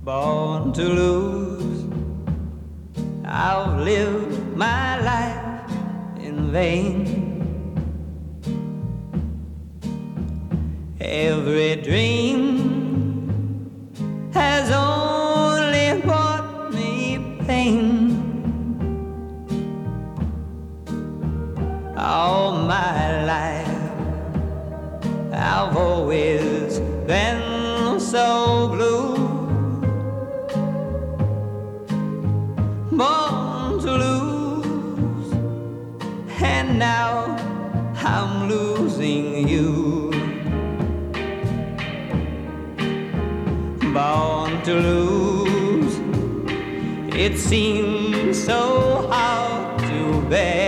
born to lose. I've lived my life in vain. Every dream has only brought me pain. All my life I've always been so blue, born to lose, and now I'm losing you. Born to lose, it seems so hard to bear.